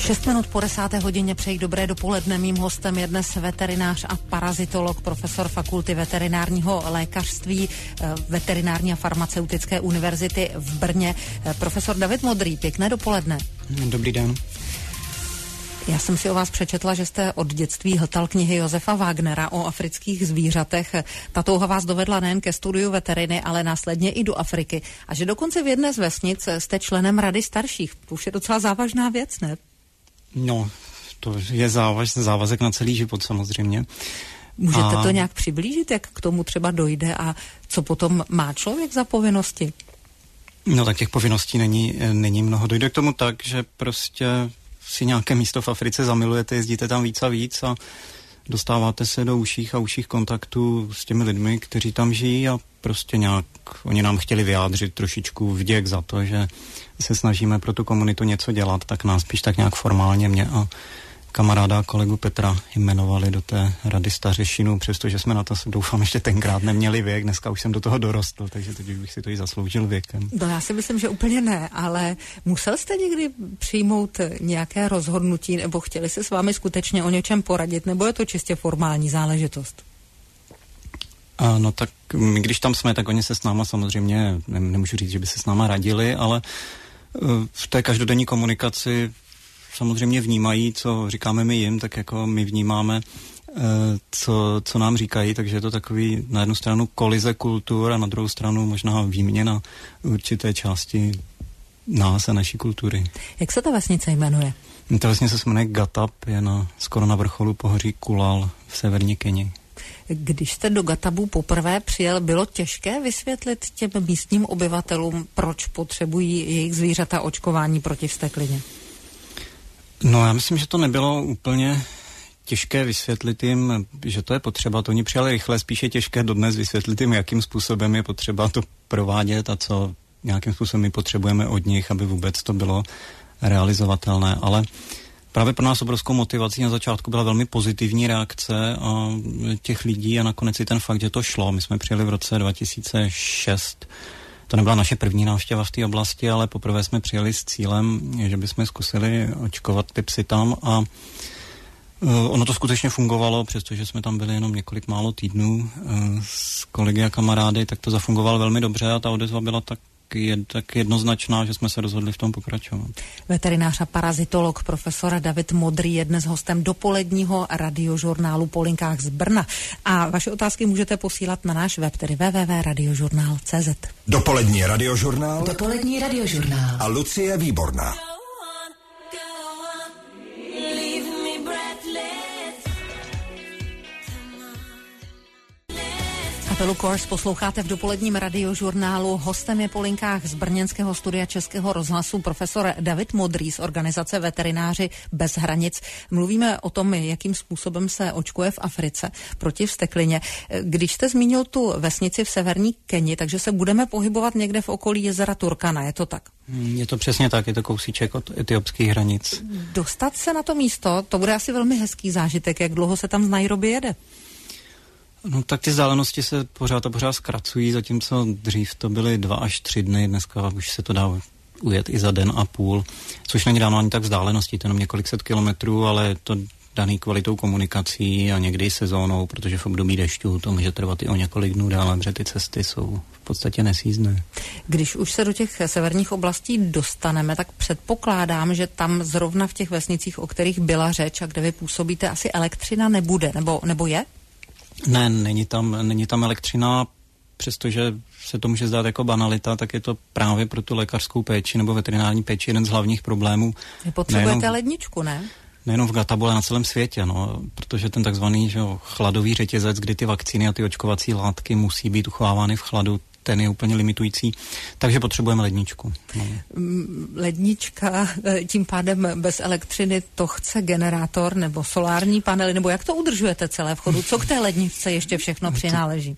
6 minut po 10. hodině přeji dobré dopoledne. Mým hostem je dnes veterinář a parazitolog, profesor Fakulty veterinárního lékařství Veterinární a farmaceutické univerzity v Brně, profesor David Modrý. Pěkné dopoledne. Dobrý den. Já jsem si o vás přečetla, že jste od dětství hltal knihy Josefa Wagnera o afrických zvířatech. Ta touha vás dovedla nejen ke studiu veteriny, ale následně i do Afriky. A že dokonce v jedné z vesnic jste členem Rady starších. To už je docela závažná věc, ne? No, to je závazek na celý život samozřejmě. Můžete to nějak přiblížit, jak k tomu třeba dojde a co potom má člověk za povinnosti? No tak těch povinností není mnoho. Dojde k tomu tak, že prostě si nějaké místo v Africe zamilujete, jezdíte tam víc a víc a dostáváte se do užších a užších kontaktů s těmi lidmi, kteří tam žijí a prostě nějak oni nám chtěli vyjádřit trošičku vděk za to, že se snažíme pro tu komunitu něco dělat, tak nás spíš tak nějak formálně mě a kamaráda a kolegu Petra jmenovali do té Rady stařešinů, přestože jsme na to, doufám, ještě tenkrát neměli věk, dneska už jsem do toho dorostl, takže teď bych si to i zasloužil věkem. No já si myslím, že úplně ne, ale musel jste někdy přijmout nějaké rozhodnutí, nebo chtěli se s vámi skutečně o něčem poradit, nebo je to čistě formální záležitost? No tak my, když tam jsme, tak oni se s náma samozřejmě, nemůžu říct, že by se s náma radili, ale v té každodenní komunikaci samozřejmě vnímají, co říkáme my jim, tak jako my vnímáme, co nám říkají, takže je to takový na jednu stranu kolize kultur a na druhou stranu možná výměna určité části nás a naší kultury. Jak se ta vesnice jmenuje? Ta vesnice se jmenuje Gatap, je skoro na vrcholu pohoří Kulal v severní Keni. Když jste do Gatabu poprvé přijel, bylo těžké vysvětlit těm místním obyvatelům, proč potřebují jejich zvířata očkování proti vzteklině? No já myslím, že to nebylo úplně těžké vysvětlit jim, že to je potřeba. To oni přijali rychle, spíše těžké dodnes vysvětlit jim, jakým způsobem je potřeba to provádět a co nějakým způsobem my potřebujeme od nich, aby vůbec to bylo realizovatelné. Ale právě pro nás obrovskou motivací na začátku byla velmi pozitivní reakce a těch lidí a nakonec i ten fakt, že to šlo. My jsme přijeli v roce 2006. To nebyla naše první návštěva v té oblasti, ale poprvé jsme přijeli s cílem, že bychom zkusili očkovat ty psy tam a ono to skutečně fungovalo, přestože jsme tam byli jenom několik málo týdnů s kolegy a kamarády, tak to zafungovalo velmi dobře a ta odezva byla tak jednoznačná, že jsme se rozhodli v tom pokračovat. Veterinář a parazitolog profesor David Modrý je dnes hostem dopoledního radiožurnálu Po linkách z Brna. A vaše otázky můžete posílat na náš web, tedy www.radiožurnál.cz. Dopolední radiožurnál. Dopolední radiožurnál. A Lucie Výborná. Kapelu Course posloucháte v dopoledním radiožurnálu. Hostem je po linkách z brněnského studia Českého rozhlasu profesor David Modrý z organizace Veterináři bez hranic. Mluvíme o tom, jakým způsobem se očkuje v Africe proti vzteklině. Když jste zmínil tu vesnici v severní Keni, takže se budeme pohybovat někde v okolí jezera Turkana, je to tak? Je to přesně tak, je to kousíček od etiopských hranic. Dostat se na to místo, to bude asi velmi hezký zážitek. Jak dlouho se tam z Nairobi jede? No tak ty vzdálenosti se pořád zkracují, zatímco dřív to byly 2 až 3 dny, dneska už se to dá ujet i za den a půl, což není dáno ani tak vzdáleností, to jenom několik set kilometrů, ale je to daný kvalitou komunikací a někdy i sezónou, protože v období dešťů to může trvat i o několik dnů dále, protože ty cesty jsou v podstatě nesjízdné. Když už se do těch severních oblastí dostaneme, tak předpokládám, že tam zrovna v těch vesnicích, o kterých byla řeč a kde vy působíte, asi elektřina nebude, nebo je? Ne, není tam elektřina, přestože se to může zdát jako banalita, tak je to právě pro tu lékařskou péči nebo veterinární péči jeden z hlavních problémů. Vy potřebujete ledničku, ne? Nejenom v Gatabu, ale na celém světě, protože ten takzvaný chladový řetězec, kdy ty vakcíny a ty očkovací látky musí být uchovávány v chladu, ten je úplně limitující, takže potřebujeme ledničku. No. Lednička, tím pádem bez elektřiny to chce generátor nebo solární panely, nebo jak to udržujete celé v chodu? Co k té ledničce ještě všechno přináleží?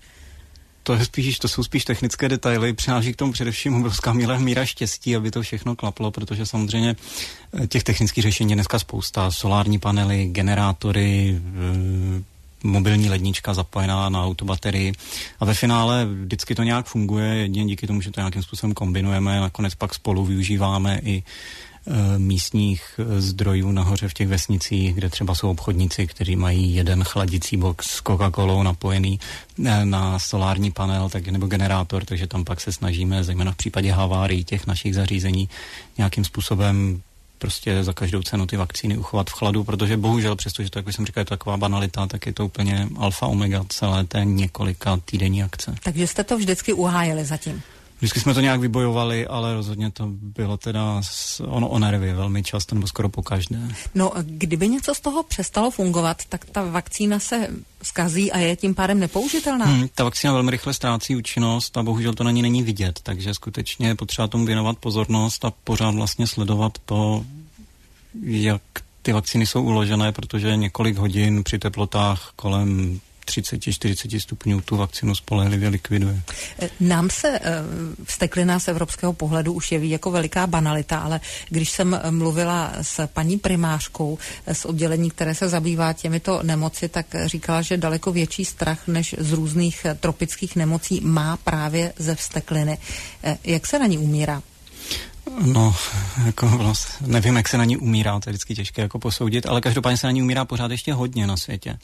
To jsou spíš technické detaily, přináleží k tomu především obrovská míra štěstí, aby to všechno klaplo, protože samozřejmě těch technických řešení je dneska spousta, solární panely, generátory, mobilní lednička zapojená na autobaterii a ve finále vždycky to nějak funguje, jedině díky tomu, že to nějakým způsobem kombinujeme, nakonec pak spolu využíváme i místních zdrojů nahoře v těch vesnicích, kde třeba jsou obchodníci, kteří mají jeden chladicí box s Coca-Colou napojený na solární panel nebo generátor, takže tam pak se snažíme, zejména v případě havárií těch našich zařízení, nějakým způsobem prostě za každou cenu ty vakcíny uchovat v chladu, protože bohužel, přestože to, jak jsem říkal, je to taková banalita, tak je to úplně alfa omega celé té několika týdenní akce. Takže jste to vždycky uhájili zatím? Vždycky jsme to nějak vybojovali, ale rozhodně to bylo teda o nervy velmi často, nebo skoro pokaždé. No, kdyby něco z toho přestalo fungovat, tak ta vakcína se zkazí a je tím pádem nepoužitelná? Ta vakcína velmi rychle ztrácí účinnost a bohužel to na ní není vidět, takže skutečně je potřeba tomu věnovat pozornost a pořád vlastně sledovat to, jak ty vakcíny jsou uložené, protože několik hodin při teplotách kolem 30-40 stupňů tu vakcínu spolehlivě likviduje. Nám se vsteklina z evropského pohledu už jeví jako veliká banalita, ale když jsem mluvila s paní primářkou z oddělení, které se zabývá těmito nemoci, tak říkala, že daleko větší strach než z různých tropických nemocí má právě ze vstekliny. Jak se na ní umírá? No, jako vlastně, nevím, jak se na ní umírá, to je vždycky těžké jako posoudit, ale každopádně se na ní umírá pořád ještě hodně na světě.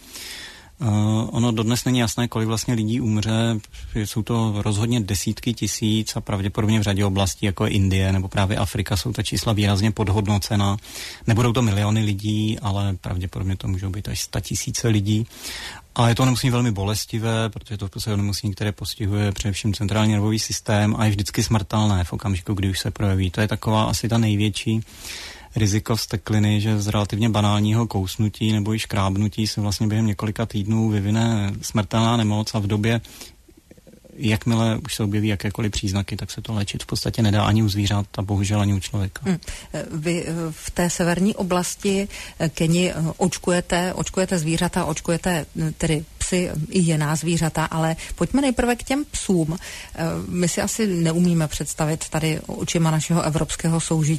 Ono dodnes není jasné, kolik vlastně lidí umře, jsou to rozhodně desítky tisíc a pravděpodobně v řadě oblastí, jako je Indie nebo právě Afrika, jsou ta čísla výrazně podhodnocena. Nebudou to miliony lidí, ale pravděpodobně to můžou být až 100 000 lidí. A je to onemocnění velmi bolestivé, protože to je onemocnění, které postihuje především centrální nervový systém a je vždycky smrtelné v okamžiku, kdy už se projeví. To je taková asi ta největší riziko vstekliny, že z relativně banálního kousnutí nebo i škrábnutí se vlastně během několika týdnů vyvine smrtelná nemoc a v době, jakmile už se objeví jakékoliv příznaky, tak se to léčit v podstatě nedá ani u zvířat a bohužel ani u člověka. Vy v té severní oblasti Keni očkujete zvířata, očkujete tedy psy i jiná zvířata, ale pojďme nejprve k těm psům. My si asi neumíme představit tady očima našeho evropského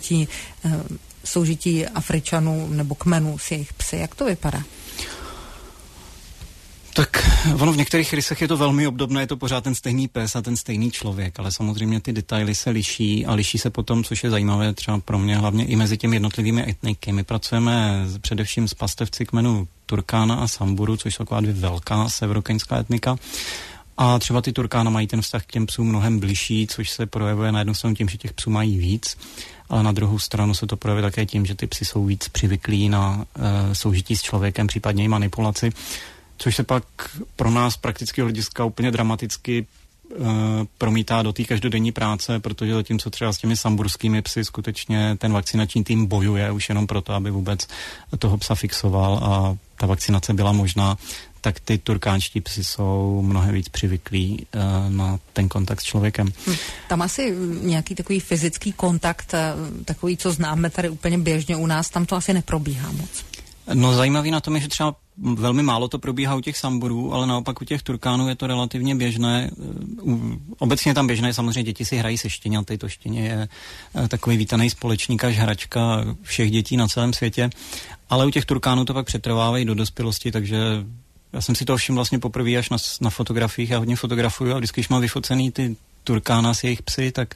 soužití Afričanů nebo kmenů s jejich psy. Jak to vypadá? Tak ono v některých rysech je to velmi obdobné, je to pořád ten stejný pes a ten stejný člověk, ale samozřejmě ty detaily se liší a liší se potom, což je zajímavé třeba pro mě, hlavně i mezi těmi jednotlivými etniky. My pracujeme především s pastevci kmenů Turkána a Samburu, což jsou taková dvě velká severokeňská etnika. A třeba ty Turkána mají ten vztah k těm psům mnohem bližší, což se projevuje na jednu stranu tím, že těch psů mají víc, ale na druhou stranu se to projevuje také tím, že ty psy jsou víc přivyklí na soužití s člověkem, případně i manipulaci. Což se pak pro nás praktického hlediska úplně dramaticky promítá do té každodenní práce, protože zatímco třeba s těmi samburskými psy skutečně ten vakcinační tým bojuje už jenom proto, aby vůbec toho psa fixoval a ta vakcinace byla možná, tak ty turkánští psy jsou mnohem víc přivyklí na ten kontakt s člověkem. Tam asi nějaký takový fyzický kontakt, takový, co známe tady úplně běžně u nás, tam to asi neprobíhá moc. No zajímavý na tom je, že třeba velmi málo to probíhá u těch Samburů, ale naopak u těch Turkánů je to relativně běžné. Obecně tam běžné, samozřejmě děti si hrají se štěňaty, to štěně je takový vítaný společník až hračka všech dětí na celém světě, ale u těch Turkánů to pak přetrvávají do dospělosti, takže já jsem si to všiml vlastně poprvé až na fotografiích, já hodně fotografuju a vždycky, když mám vyfocený ty Turkána s jejich psy, tak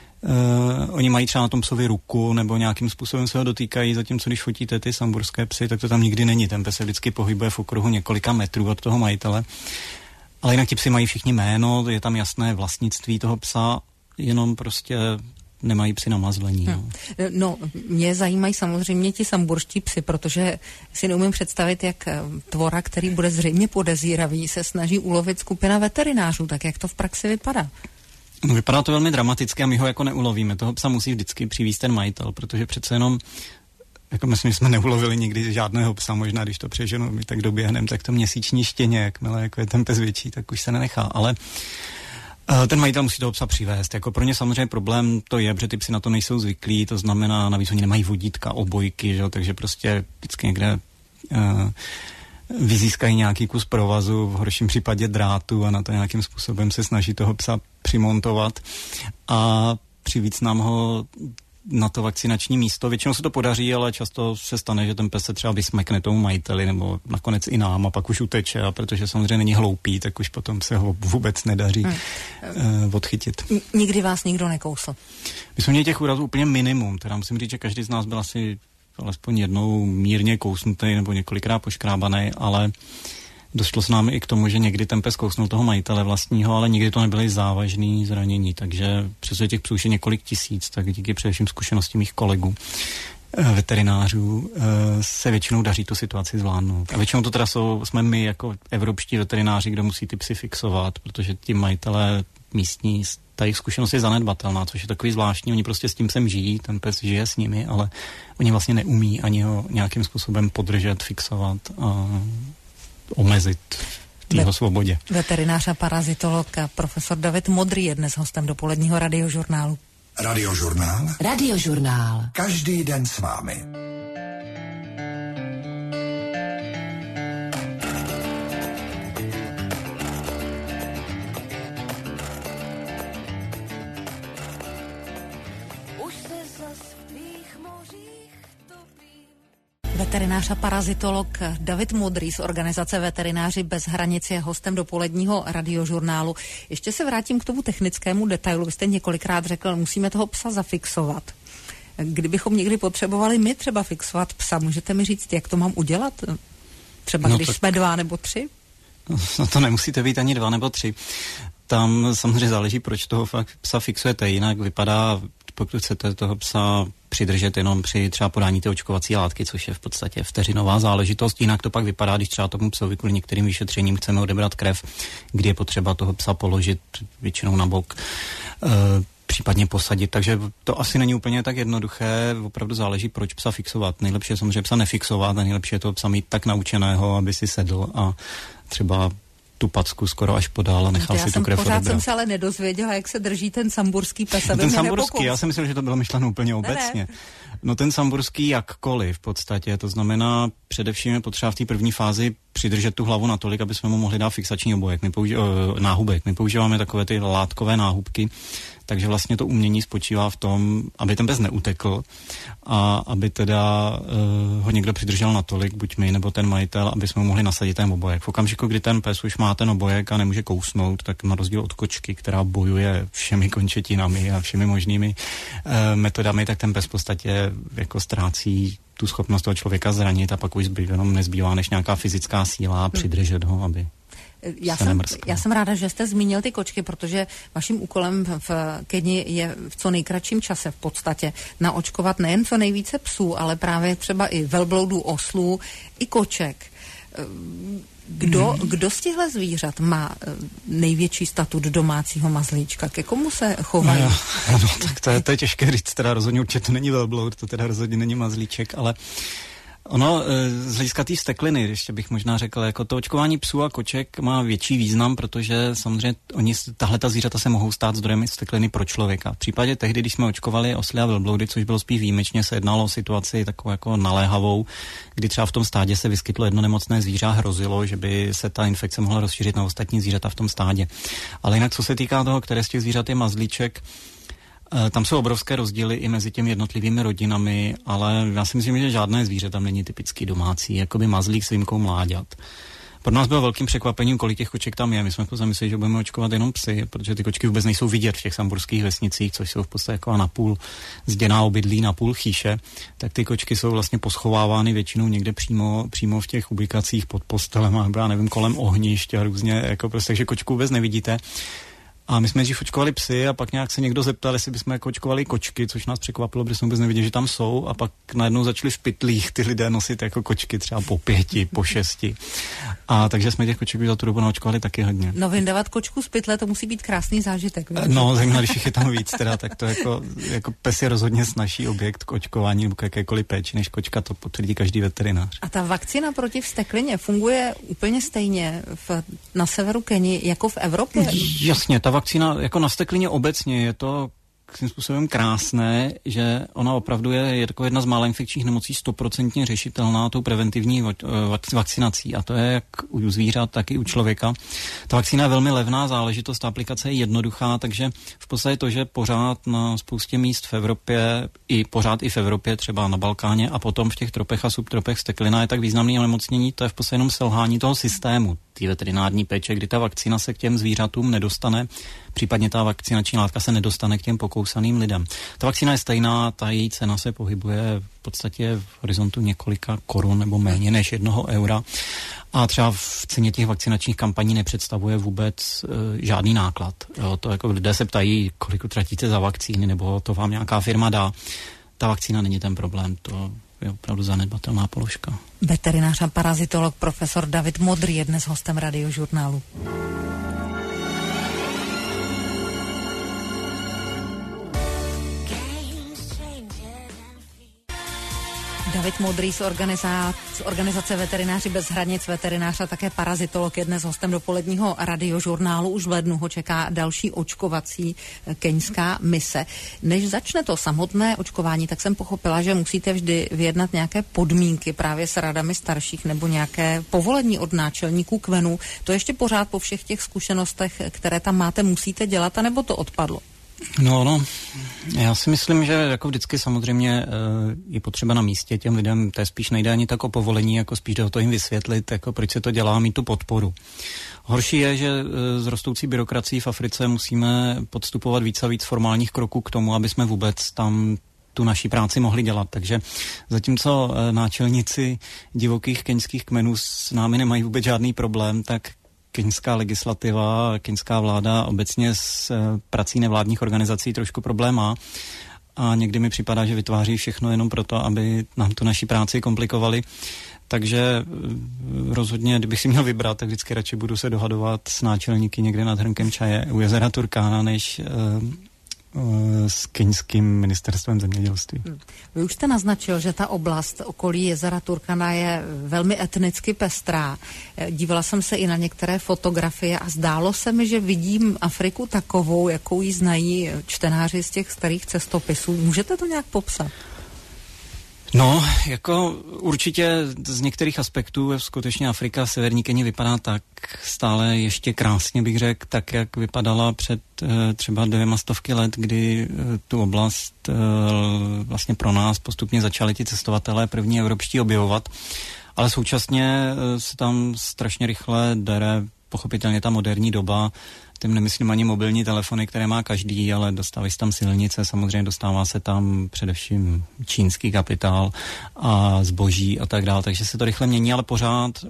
oni mají třeba na tom psovi ruku nebo nějakým způsobem se ho dotýkají, zatímco když fotíte ty samburské psy, tak to tam nikdy není. Ten pes se vždycky pohybuje v okruhu několika metrů od toho majitele. Ale jinak ti psi mají všichni jméno, je tam jasné vlastnictví toho psa, jenom prostě nemají psy namazlení. No, mě zajímají samozřejmě ti samburští psy, protože si neumím představit, jak tvora, který bude zřejmě podezíravý, se snaží ulovit skupina veterinářů, tak jak to v praxi vypadá? No, vypadá to velmi dramaticky a my ho jako neulovíme. Toho psa musí vždycky přivízt ten majitel, protože přece jenom, jako myslím, že jsme neulovili nikdy žádného psa, možná když to přeženu, my tak doběhneme, tak to měsíční štěně, jakmile jako je ten pes větší, tak už se nenechá, ale ten majitel musí toho psa přivést. Jako pro ně samozřejmě problém to je, protože ty psy na to nejsou zvyklí, to znamená, navíc oni nemají vodítka, obojky, že? Takže prostě vždycky někde vyzískají nějaký kus provazu, v horším případě drátu a na to nějakým způsobem se snaží toho psa přimontovat a přivíc nám ho na to vakcinační místo. Většinou se to podaří, ale často se stane, že ten pes se třeba vysmekne tomu majiteli nebo nakonec i nám a pak už uteče, a protože samozřejmě není hloupý, tak už potom se ho vůbec nedaří odchytit. Nikdy vás nikdo nekousl? My jsme měli těch úrazů úplně minimum, teda musím říct, že každý z nás byl asi alespoň jednou mírně kousnutý nebo několikrát poškrábaný, ale došlo se nám i k tomu, že někdy ten pes kousnul toho majitele vlastního, ale nikdy to nebyly závažný zranění, takže přestože těch psů je několik tisíc, tak díky především zkušenosti mých kolegů veterinářů se většinou daří tu situaci zvládnout. A většinou to teda jsme my jako evropští veterináři, kdo musí ty psy fixovat, protože ti majitelé místní, ta jejich zkušenost je zanedbatelná, což je takový zvláštní. Oni prostě s tím sem žijí, ten pes žije s nimi, ale oni vlastně neumí ani ho nějakým způsobem podržet, fixovat a omezit v jeho svobodě. Veterinář a parazitolog profesor David Modrý je dnes hostem dopoledního radiožurnálu. Radiožurnál? Radiožurnál. Každý den s vámi. Veterinář a parazitolog David Modrý z organizace Veterináři bez hranic je hostem dopoledního radiožurnálu. Ještě se vrátím k tomu technickému detailu. Vy jste několikrát řekl, musíme toho psa zafixovat. Kdybychom někdy potřebovali my třeba fixovat psa, můžete mi říct, jak to mám udělat? Třeba když jsme 2 nebo 3? No to nemusíte být ani 2 nebo 3. Tam samozřejmě záleží, proč toho psa fixujete. Jinak vypadá, pokud chcete toho psa přidržet jenom při třeba podání té očkovací látky, což je v podstatě vteřinová záležitost. Jinak to pak vypadá, když třeba tomu psovi kvůli některým vyšetřením chceme odebrat krev, kdy je potřeba toho psa položit většinou na bok, případně posadit. Takže to asi není úplně tak jednoduché. Opravdu záleží, proč psa fixovat. Nejlepší je samozřejmě psa nefixovat a nejlepší je toho psa mít tak naučeného, aby si sedl a třeba tu packu skoro až podál a nechal si tu krev odebrat. Pořád jsem se ale nedozvěděla, jak se drží ten samburský pes, aby ten mě samburský, já jsem myslel, že to bylo myšleno úplně obecně. Ne. No ten samburský jakkoliv v podstatě, to znamená především je potřeba v té první fázi přidržet tu hlavu natolik, aby jsme mu mohli dát fixační obojek, náhubek. My používáme takové ty látkové náhubky, takže vlastně to umění spočívá v tom, aby ten pes neutekl a aby teda ho někdo přidržel natolik, buď my nebo ten majitel, aby jsme mu mohli nasadit ten obojek. V okamžiku, kdy ten pes už má ten obojek a nemůže kousnout, tak na rozdíl od kočky, která bojuje všemi končetinami a všemi možnými metodami, tak ten pes v podstatě jako ztrácí tu schopnost toho člověka zranit a pak už jenom nezbývá než nějaká fyzická síla a přidržet ho, aby Já jsem ráda, že jste zmínil ty kočky, protože vaším úkolem v Keni je v co nejkratším čase v podstatě naočkovat nejen co nejvíce psů, ale právě třeba i velbloudů, oslů, i koček. Kdo z těchto zvířat má největší statut domácího mazlíčka? Ke komu se chovají? No, tak to je těžké říct, teda rozhodně určitě to není velbloud, to teda rozhodně není mazlíček, ale ono z hlediska té vztekliny, ještě bych možná řekl, jako to očkování psů a koček má větší význam, protože samozřejmě tahle ta zvířata se mohou stát zdrojem vztekliny pro člověka. V případě tehdy, když jsme očkovali osly a velbloudy, což bylo spíš výjimečně, se jednalo o situaci takovou jako naléhavou, kdy třeba v tom stádě se vyskytlo jedno nemocné zvíře a hrozilo, že by se ta infekce mohla rozšířit na ostatní zvířata v tom stádě. Ale jinak, co se týká toho, které z těch zvířat je mazlíček, tam jsou obrovské rozdíly i mezi těmi jednotlivými rodinami, ale já si myslím, že žádné zvíře tam není typicky domácí, jakoby mazlík s výjimkou mláďat. Pro nás bylo velkým překvapením, kolik těch koček tam je. My jsme zamysleli, že budeme očkovat jenom psy, protože ty kočky vůbec nejsou vidět v těch samburských vesnicích, což jsou v podstatě jako napůl zděná obydlí, napůl chýše. Tak ty kočky jsou vlastně poschovávány většinou někde přímo v těch ubikacích pod postelem, já nevím, kolem ohnišť a různě, jako prostě, takže kočku vůbec nevidíte. A my jsme dřív očkovali psy a pak nějak se někdo zeptal, jestli bychom jako očkovali kočky, což nás překvapilo, protože jsme vůbec neviděli, že tam jsou, a pak najednou začali v pytlích ty lidé nosit jako kočky třeba po 5, po 6. A takže jsme těch koček za tu dobu naočkovali taky hodně. No, vyndavat kočku z pytle, to musí být krásný zážitek. Ne? No, zajímavé, když je tam víc, teda, tak to jako pes je rozhodně snazší objekt k očkování nebo k jakékoliv péči než kočka, to potvrdí každý veterinář. A ta vakcína proti vzteklině funguje úplně stejně na severu Keni jako v Evropě? Jasně, ta vakcína jako na vzteklině obecně je to svým způsobem krásné, že ona opravdu je jako jedna z mála infekčních nemocí 100% řešitelná tou preventivní vakcinací. A to je jak u zvířat, tak i u člověka. Ta vakcína je velmi levná záležitost, ta aplikace je jednoduchá, takže v podstatě to, že pořád na spoustě míst v Evropě, pořád i v Evropě, třeba na Balkáně a potom v těch tropech a subtropech vzteklina je tak významný onemocnění, to je v podstatě jenom selhání toho systému, té veterinární péče, kdy ta vakcína se k těm zvířatům nedostane, případně ta vakcinační látka se nedostane k těm pokousaným lidem. Ta vakcína je stejná, ta její cena se pohybuje v podstatě v horizontu několika korun nebo méně než 1 eura. A třeba v ceně těch vakcinačních kampaní nepředstavuje vůbec žádný náklad. Jo, to jako lidé se ptají, kolik utratíte za vakcíny, nebo to vám nějaká firma dá. Ta vakcína není ten problém, to je opravdu zanedbatelná položka. Veterinář a parazitolog profesor David Modrý je dnes hostem Radiožurnálu. David Modrý z organizace Veterináři bez hranic, veterinář a také parazitolog je dnes hostem dopoledního Radiožurnálu. Už v lednu ho čeká další očkovací keňská mise. Než začne to samotné očkování, tak jsem pochopila, že musíte vždy vyjednat nějaké podmínky právě s radami starších nebo nějaké povolení od náčelníků kmenů. To ještě pořád po všech těch zkušenostech, které tam máte, musíte dělat, anebo to odpadlo? No, já si myslím, že jako vždycky samozřejmě je potřeba na místě těm lidem, to je spíš nejde ani tak o povolení, jako spíš jde o to jim vysvětlit, jako proč se to dělá, mít tu podporu. Horší je, že s rostoucí byrokracií v Africe musíme podstupovat víc a víc formálních kroků k tomu, aby jsme vůbec tam tu naší práci mohli dělat. Takže zatímco náčelníci divokých keňských kmenů s námi nemají vůbec žádný problém, tak keňská legislativa, keňská vláda obecně s prací nevládních organizací trošku problém má a někdy mi připadá, že vytváří všechno jenom proto, aby nám tu naši práci komplikovali. Takže rozhodně, kdybych si měl vybrat, tak vždycky radši budu se dohadovat s náčelníky někde nad hrnkem čaje u jezera Turkána, než s keňským ministerstvem zemědělství. Vy už jste naznačil, že ta oblast okolí jezera Turkana je velmi etnicky pestrá. Dívala jsem se i na některé fotografie a zdálo se mi, že vidím Afriku takovou, jakou ji znají čtenáři z těch starých cestopisů. Můžete to nějak popsat? No, jako určitě z některých aspektů skutečně Afrika, severní Keni vypadá tak stále ještě krásně, bych řekl, tak, jak vypadala před třeba 200 let, kdy tu oblast vlastně pro nás postupně začali ti cestovatelé první evropští objevovat, ale současně se tam strašně rychle dere pochopitelně ta moderní doba. Tím nemyslím ani mobilní telefony, které má každý, ale dostávají se tam silnice, samozřejmě dostává se tam především čínský kapitál a zboží a tak dále, takže se to rychle mění, ale pořád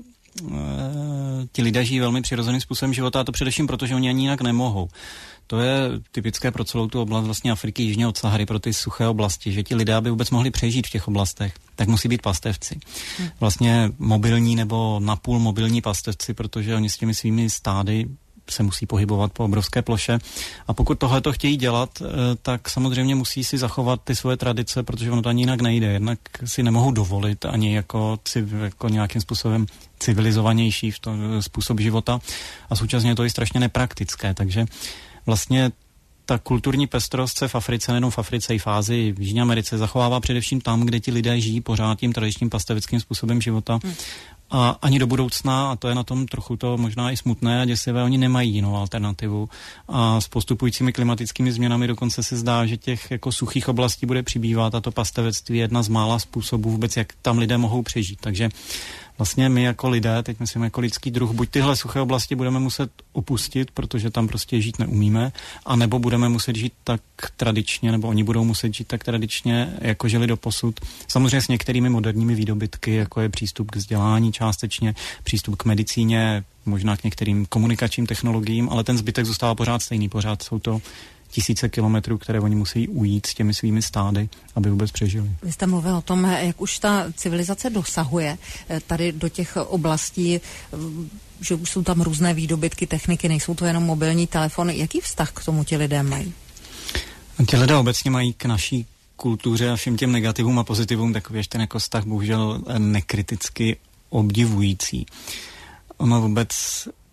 ti lidé žijí velmi přirozeným způsobem života a to především proto, že oni ani jinak nemohou. To je typické pro celou tu oblast vlastně Afriky jižně od Sahary, pro ty suché oblasti, že ti lidé, aby vůbec mohli přežít v těch oblastech, tak musí být pastevci. Vlastně mobilní nebo napůl mobilní pastevci, protože oni s těmi svými stády se musí pohybovat po obrovské ploše. A pokud tohleto chtějí dělat, tak samozřejmě musí si zachovat ty svoje tradice, protože ono to ani jinak nejde. Jednak si nemohou dovolit ani jako nějakým způsobem civilizovanější v tom způsob života a současně to je strašně nepraktické. Takže vlastně ta kulturní pestrost se v Africe, nejenom v Africe, i v Ázii, v Jižní Americe zachovává především tam, kde ti lidé žijí pořád tím tradičním pasteveckým způsobem života. A ani do budoucna, a to je na tom trochu to možná i smutné a děsivé, oni nemají jinou alternativu. A s postupujícími klimatickými změnami dokonce se zdá, že těch jako suchých oblastí bude přibývat a to pastevectví je jedna z mála způsobů vůbec, jak tam lidé mohou přežít. Takže vlastně my jako lidé, teď myslím jako lidský druh, buď tyhle suché oblasti budeme muset opustit, protože tam prostě žít neumíme, anebo budeme muset žít tak tradičně, nebo oni budou muset žít tak tradičně, jako žili doposud. Samozřejmě s některými moderními výdobytky, jako je přístup k vzdělání částečně, přístup k medicíně, možná k některým komunikačním technologiím, ale ten zbytek zůstává pořád stejný. Pořád jsou to tisíce kilometrů, které oni musí ujít s těmi svými stády, aby vůbec přežili. Vy jste mluvil o tom, jak už ta civilizace dosahuje tady do těch oblastí, že už jsou tam různé výdobytky, techniky, nejsou to jenom mobilní telefony. Jaký vztah k tomu ti lidé mají? Ti lidé obecně mají k naší kultuře a všem těm negativům a pozitivům takový ještě jako vztah bohužel nekriticky obdivující. Ono vůbec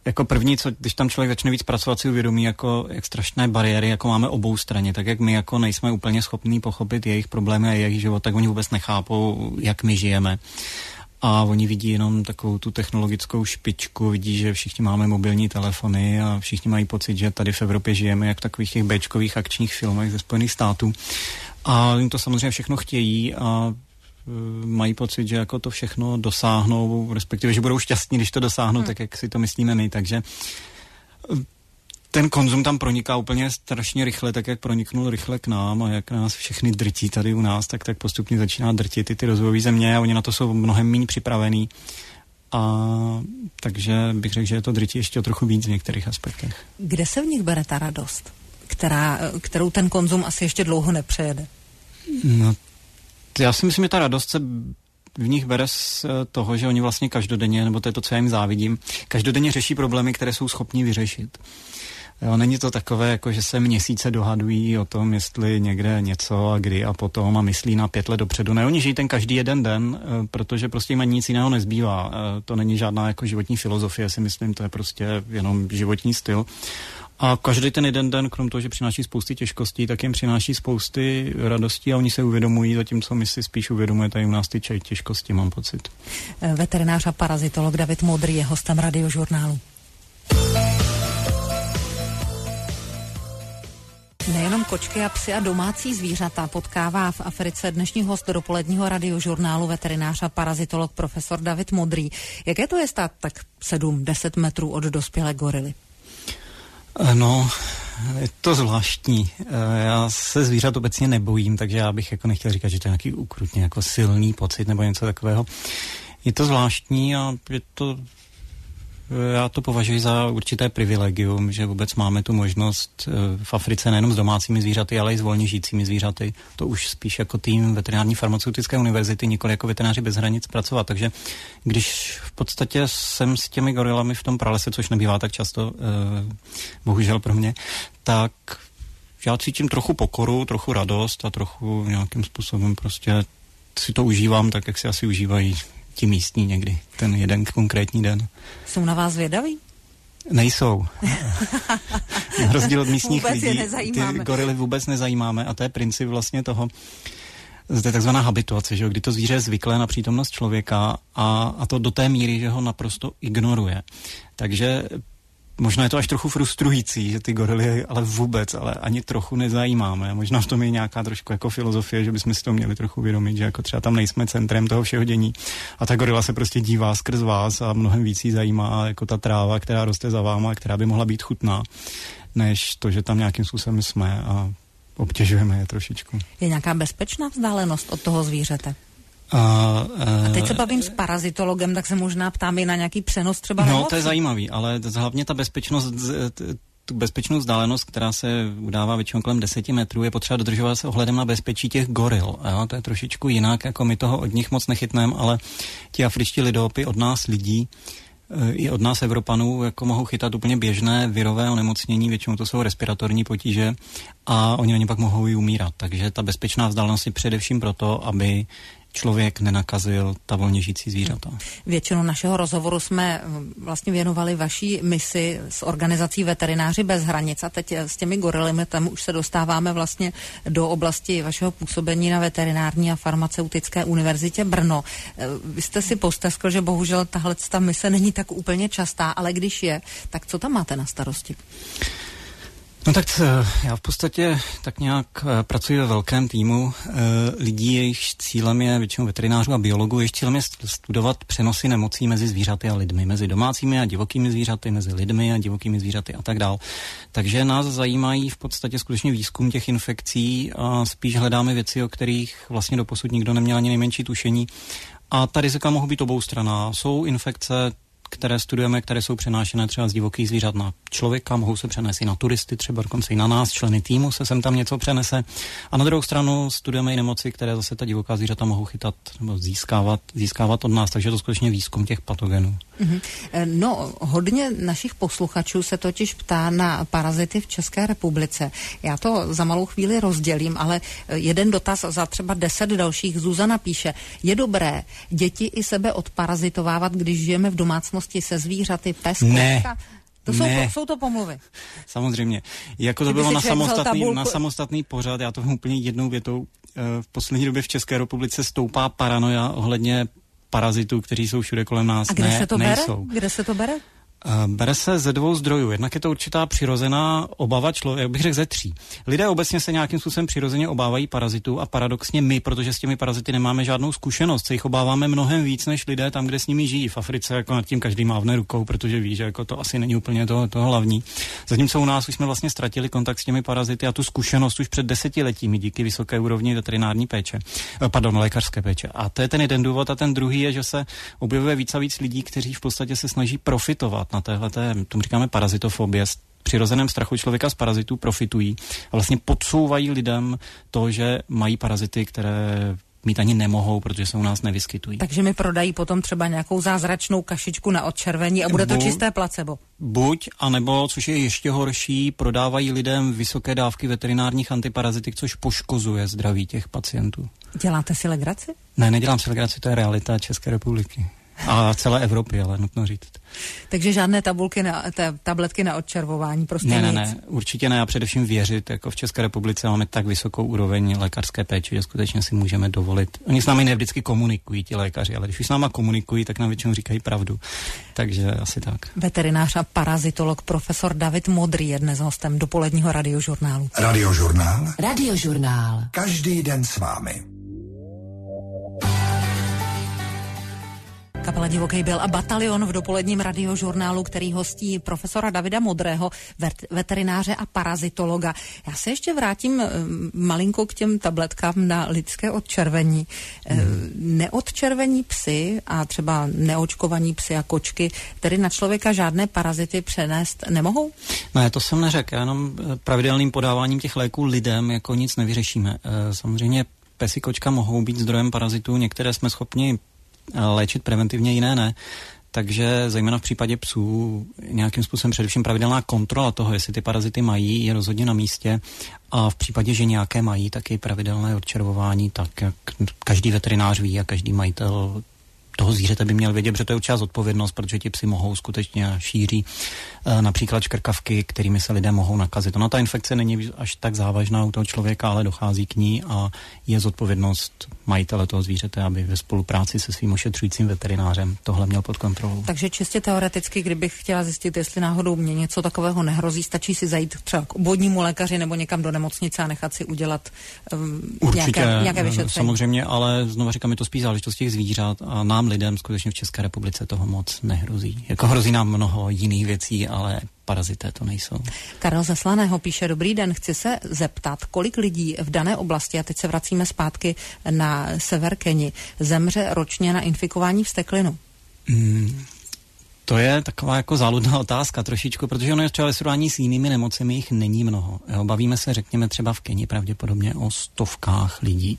jako první, když tam člověk začne víc pracovat, si uvědomí, jako, jak strašné bariéry jako máme obou straně, tak jak my jako nejsme úplně schopní pochopit jejich problémy a jejich život, tak oni vůbec nechápou, jak my žijeme. A oni vidí jenom takovou tu technologickou špičku, vidí, že všichni máme mobilní telefony a všichni mají pocit, že tady v Evropě žijeme jak v takových těch béčkových akčních filmech ze Spojených států. A jim to samozřejmě všechno chtějí a mají pocit, že jako to všechno dosáhnou, respektive, že budou šťastní, když to dosáhnou, tak jak si to myslíme my. Takže ten konzum tam proniká úplně strašně rychle, tak jak proniknul rychle k nám a jak nás všechny drtí tady u nás, tak postupně začíná drtit ty rozvojové země a oni na to jsou mnohem méně připravený. A takže bych řekl, že je to drtí ještě o trochu víc v některých aspektech. Kde se v nich bere ta radost, kterou ten konzum asi ještě dlouho nepřejede? No, já si myslím, že ta radost se v nich bere z toho, že oni vlastně každodenně, nebo to je to, co já jim závidím, každodenně řeší problémy, které jsou schopni vyřešit. Jo, není to takové, jako že se měsíce dohadují o tom, jestli někde něco a kdy a potom a myslí na 5 let dopředu. Ne, oni žijí ten každý jeden den, protože prostě jim ani nic jiného nezbývá. To není žádná jako životní filozofie, si myslím, to je prostě jenom životní styl. A každý ten jeden den, krom toho, že přináší spousty těžkostí, tak jim přináší spousty radostí a oni se uvědomují, zatímco my si spíš uvědomujeme tady u nás ty těžkosti, mám pocit. Veterinář a parazitolog David Modrý je hostem Radiožurnálu. Nejenom kočky a psy a domácí zvířata potkává v Africe dnešní host dopoledního Radiožurnálu, veterinář a parazitolog profesor David Modrý. Jaké to je stát tak 7-10 metrů od dospělé gorily? No, je to zvláštní. Já se zvířat obecně nebojím, takže já bych jako nechtěl říkat, že to je nějaký ukrutně jako silný pocit nebo něco takového. Je to zvláštní a já to považuji za určité privilegium, že vůbec máme tu možnost v Africe nejenom s domácími zvířaty, ale i s volně žijícími zvířaty. To už spíš jako tým veterinární farmaceutické univerzity, nikoli jako veterináři bez hranic pracovat. Takže když v podstatě jsem s těmi gorilami v tom pralese, což nebývá tak často, bohužel pro mě, tak já cítím trochu pokoru, trochu radost a trochu nějakým způsobem prostě si to užívám tak, jak si asi užívají ti místní někdy, ten jeden konkrétní den. Jsou na vás zvědaví? Nejsou. Na rozdíl od místních vůbec lidí, ty gorily vůbec nezajímáme a to je princip vlastně toho, to je takzvaná habituace, že? Kdy to zvíře je zvyklé na přítomnost člověka a to do té míry, že ho naprosto ignoruje. Takže možná je to až trochu frustrující, že ty gorily ale vůbec, ale ani trochu nezajímáme. Možná v tom je nějaká trošku jako filozofie, že bychom si to měli trochu uvědomit, že jako třeba tam nejsme centrem toho všeho dění. A ta gorila se prostě dívá skrz vás a mnohem víc jí zajímá jako ta tráva, která roste za váma, která by mohla být chutná, než to, že tam nějakým způsobem jsme a obtěžujeme je trošičku. Je nějaká bezpečná vzdálenost od toho zvířete? A teď se bavím s parazitologem, tak se možná ptám i na nějaký přenos třeba nemocí. No, to je zajímavý, ale hlavně ta bezpečnost, tu bezpečnou vzdálenost, která se udává většinou kolem 10 metrů, je potřeba dodržovat s ohledem na bezpečí těch goril. Jo? To je trošičku jinak, jako my toho od nich moc nechytneme, ale ti afričtí lidopy od nás lidí, i od nás Evropanů jako mohou chytat úplně běžné virové onemocnění, většinou to jsou respiratorní potíže a oni pak mohou i umírat. Takže ta bezpečná vzdálenost je především proto, aby člověk nenakazil ta volně žijící zvířata. Většinu našeho rozhovoru jsme vlastně věnovali vaší misi s organizací Veterináři bez hranic a teď s těmi gorilemi tam už se dostáváme vlastně do oblasti vašeho působení na veterinární a farmaceutické univerzitě Brno. Vy jste si posteskl, že bohužel tahle mise není tak úplně častá, ale když je, tak co tam máte na starosti? No tak já v podstatě tak nějak pracuji ve velkém týmu lidí, jejichž cílem je většinou veterinářů a biologů, jejichž cílem je studovat přenosy nemocí mezi zvířaty a lidmi, mezi domácími a divokými zvířaty, mezi lidmi a divokými zvířaty a tak dál. Takže nás zajímají v podstatě skutečně výzkum těch infekcí a spíš hledáme věci, o kterých vlastně doposud nikdo neměl ani nejmenší tušení. A ta rizika mohou být oboustranná. Jsou infekce, které studujeme, které jsou přenášené třeba z divokých zvířat na člověka, mohou se přenést i na turisty, třeba dokonce i na nás, členy týmu se sem tam něco přenese. A na druhou stranu studujeme i nemoci, které zase ta divoká zvířata mohou chytat nebo získávat od nás, takže je to skutečně výzkum těch patogenů. Mm-hmm. No, hodně našich posluchačů se totiž ptá na parazity v České republice. Já to za malou chvíli rozdělím, ale jeden dotaz za třeba 10 dalších. Zuzana píše, je dobré děti i sebe odparazitovávat, když žijeme v domácnosti zkušenosti se zvířaty, pes, kočka? Jsou to pomluvy. Samozřejmě. Jako to bylo na samostatný pořad, já to úplně jednou větou. V poslední době v České republice stoupá paranoja ohledně parazitů, kteří jsou všude kolem nás. A kde se to bere? Kde se to bere? Bere se ze dvou zdrojů. Jednak je to určitá přirozená obava člověka, bych řekl ze 3. Lidé obecně se nějakým způsobem přirozeně obávají parazitů a paradoxně my, protože s těmi parazity nemáme žádnou zkušenost, se jich obáváme mnohem víc než lidé tam, kde s nimi žijí. V Africe jako nad tím každý mávne rukou, protože ví, že jako to asi není úplně to hlavní. Zatímco u nás už jsme vlastně ztratili kontakt s těmi parazity a tu zkušenost už před 10 letími díky vysoké úrovni veterinární péče. Lékařské péče. A to je ten jeden důvod a ten druhý je, že se objevuje víc a víc lidí, kteří v podstatě se snaží profitovat na téhleté, tomu říkáme parazitofobie, z přirozeném strachu člověka z parazitů profitují a vlastně podsouvají lidem to, že mají parazity, které mít ani nemohou, protože se u nás nevyskytují. Takže mi prodají potom třeba nějakou zázračnou kašičku na odčervení a bude to čisté placebo. Buď, anebo, což je ještě horší, prodávají lidem vysoké dávky veterinárních antiparazitik, což poškozuje zdraví těch pacientů. Děláte si legraci? Ne, nedělám si legraci, to je realita České republiky. A celé Evropy, ale nutno říct. Takže žádné tabletky na odčervování prostě nic? Ne, určitě ne. A především věřit, jako v České republice máme tak vysokou úroveň lékařské péče, že skutečně si můžeme dovolit. Oni s námi ne vždycky komunikují, ti lékaři, ale když už s náma komunikují, tak nám většinou říkají pravdu. Takže asi tak. Veterinář a parazitolog profesor David Modrý je dnes hostem dopoledního radiožurnálu. Radiožurnál? Radiožurnál. Každý den s vámi. Kapela Divoký byl a Batalion v dopoledním radiožurnálu, který hostí profesora Davida Modrého, veterináře a parazitologa. Já se ještě vrátím malinko k těm tabletkám na lidské odčervení. Neodčervení psy a třeba neočkovaní psy a kočky, tedy na člověka žádné parazity přenést nemohou? Ne, to jsem neřekl, jenom pravidelným podáváním těch léků lidem jako nic nevyřešíme. Samozřejmě pes i kočka mohou být zdrojem parazitů, některé jsme schopni léčit preventivně, jiné ne. Takže zejména v případě psů nějakým způsobem především pravidelná kontrola toho, jestli ty parazity mají, je rozhodně na místě. A v případě, že nějaké mají, tak i pravidelné odčervování, tak jak každý veterinář ví a každý majitel toho zvířete by měl vědět, že to je určitá zodpovědnost, protože ti psi mohou skutečně šíří například škrkavky, kterými se lidé mohou nakazit. Ona ta infekce není až tak závažná u toho člověka, ale dochází k ní a je zodpovědnost majitele toho zvířete, aby ve spolupráci se svým ošetřujícím veterinářem tohle měl pod kontrolou. Takže čistě teoreticky, kdybych chtěla zjistit, jestli náhodou mě něco takového nehrozí, stačí si zajít třeba k obvodnímu lékaři nebo někam do nemocnice a nechat si udělat nějaké vyšetření. Samozřejmě, ale znovu říkám, je to spíš záležitost těch zvířat a nám lidem skutečně v České republice toho moc nehrozí. Jako hrozí nám mnoho jiných věcí, ale parazité to nejsou. Karel ze Slaného píše: Dobrý den, chci se zeptat, kolik lidí v dané oblasti, a teď se vracíme zpátky na sever Keni, zemře ročně na infikování vsteklinu? To je taková jako záludná otázka trošičku, protože ono je třeba ve srovnání s jinými nemocemi, jich není mnoho. Bavíme se, řekněme, třeba v Keni pravděpodobně o stovkách lidí.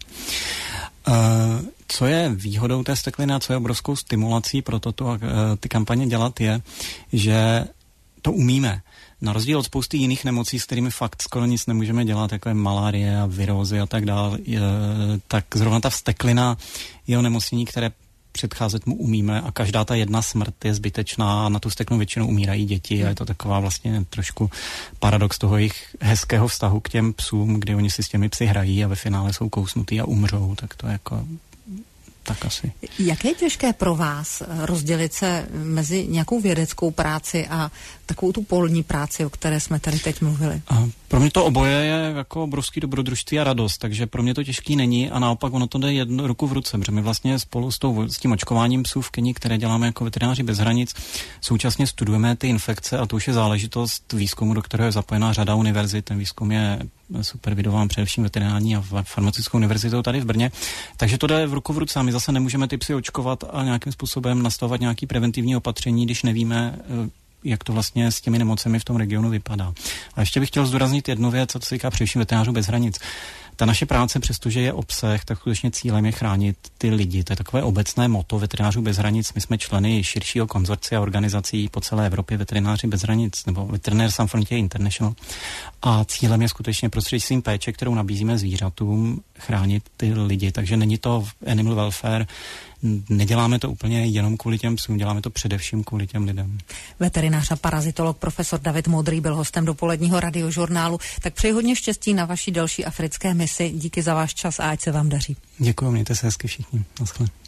Co je výhodou té stekliny a co je obrovskou stimulací pro toto ty kampaně dělat je, že to umíme. Na rozdíl od spousty jiných nemocí, s kterými fakt skoro nic nemůžeme dělat, jako je malárie a virózy a tak dále, tak zrovna ta vsteklina je onemocnění, které předcházet mu umíme a každá ta jedna smrt je zbytečná a na tu steklinu většinou umírají děti a je to taková vlastně trošku paradox toho jejich hezkého vztahu k těm psům, kdy oni si s těmi psy hrají a ve finále jsou kousnutý a umřou, tak to je jako tak asi. Jak je těžké pro vás rozdělit se mezi nějakou vědeckou práci a takovou tu polní práci, o které jsme tady teď mluvili? Pro mě to oboje je jako obrovský dobrodružství a radost, takže pro mě to těžký není a naopak ono to jde ruku v ruce, protože my vlastně spolu s tím očkováním psů v Keni, které děláme jako veterináři bez hranic, současně studujeme ty infekce a to už je záležitost výzkumu, do kterého je zapojená řada univerzit. Ten výzkum je supervidován především veterinární a farmaceutickou univerzitou tady v Brně. Takže to jde v ruku v ruce a my zase nemůžeme ty psy očkovat a nějakým způsobem nastavovat nějaký preventivní opatření, když nevíme, jak to vlastně s těmi nemocemi v tom regionu vypadá. A ještě bych chtěl zdůraznit jednu věc, co se týká především veterinářů bez hranic. Ta naše práce, přestože je obsah, tak skutečně cílem je chránit ty lidi. To je takové obecné motto veterinářů bez hranic. My jsme členy širšího konzorcia organizací po celé Evropě Veterináři bez hranic nebo Veterinary Sans Frontières International. A cílem je skutečně prostřednictvím péče, kterou nabízíme zvířatům, chránit ty lidi. Takže není to animal welfare, neděláme to úplně jenom kvůli těm psům, děláme to především kvůli těm lidem. Veterinář a parazitolog profesor David Modrý byl hostem dopoledního Radiožurnálu. Tak přeji hodně štěstí na vaší další africké misi. Díky za váš čas a ať se vám daří. Děkuji, mějte se hezky všichni. Naschle.